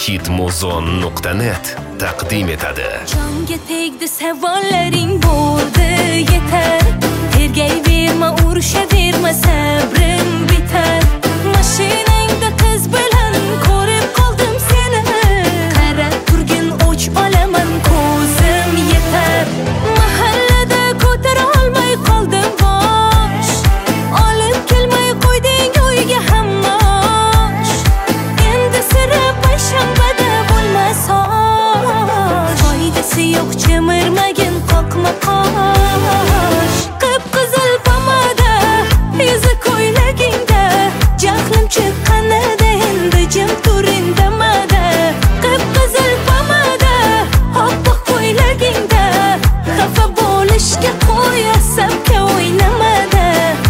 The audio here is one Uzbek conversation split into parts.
hitmuzon.net taqdim etadi. Jonga tegdi savollaring bo'ldi yetar. Tergayverma, urushaverma, sabrim bitar. Mashinangda qiz bilan ko'rib qoldim seni. Qarab turgin o'ch olaman, ko'zim yetar. Mahallada ko'tara olmay qoldim bosh. Olib kelmay qo'yding uyga hammosh. Endi sira payshanbada bo'lmas osh. Foydasi yo'q chimirmagin, qoqma qosh. Qip-qizil pomada, yuzi ko'ylagingda. Jahlim chiqqanida endi jim tur indamada. Qip-qizil pomada, oppoq ko'ylagingda. Xafa bo'lishga qo'y, asabga o'ynamada.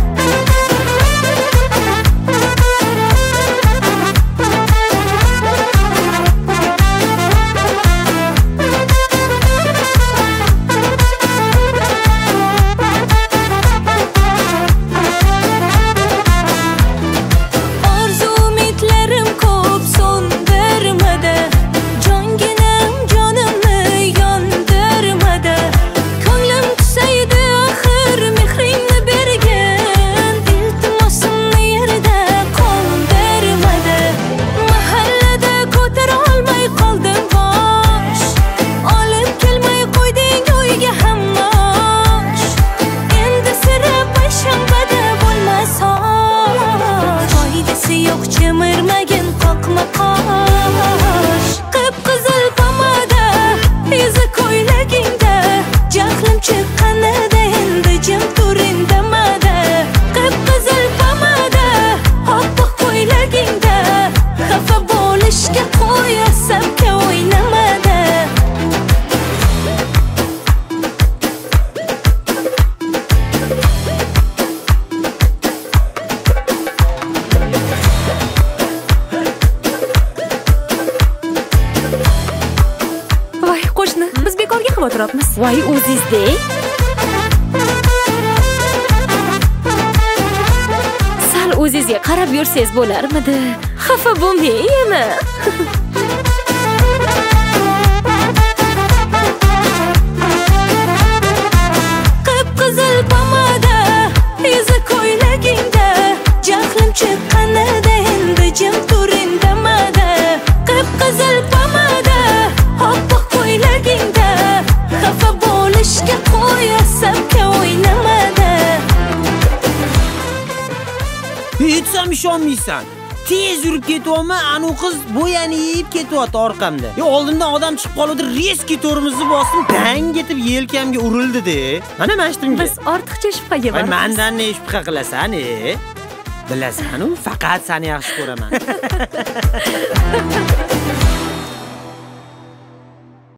Orzu umidlarim ko'p so'ndirmadi. Jonginam jonimni yondirmadi. Ko'nglim tusaydi axir mehringni bergin. Iltimosimni yerda qoldirmadi. Mahallada ko'tara olmay qoldim bosh. Olib kelmay qo'yding uyga hammosh. Endi sira payshanbada bo'lmas osh. Foydasi yo'q chimirmagin, qoqma qosh. Qip-qizil pomada, yuzi ko'ylagingda. Jahlim chiqqanida endi jim tur indamada. Qip-qizil pomada, oppoq ko'ylagingda. Xafa bo'lishga qo'y, asabga o'ynamada. Voy qo'shni, biz bekorga xavotir olibmiz. Voy o'zizda. Sal o'zizga qarab yursangiz bo'larmidi? Xafa bo'lmang yana. Qip-qizil pomada, yuzi ko'ylagingda. Jahlim chiqqanida endi jim tur indamada. Qip-qizil pomada, oppoq ko'ylagingda. Xafa bo'lishga qo'y, asabga o'ynamada. Hechsam ishonmaysan. Tez yurib ketyapman, anu qiz bo'yani yeyib ketyapti orqamda. Oldimdan odam chiqib qoldi, reski torimizni bosdim, dang etib yelkamga urildi-da. Mana mashtumga. Biz ortiqcha shubhaga Voy, boramiz. mendan ne shubha qilasan, Bilasan-u, faqat seni yaxshi ko'raman.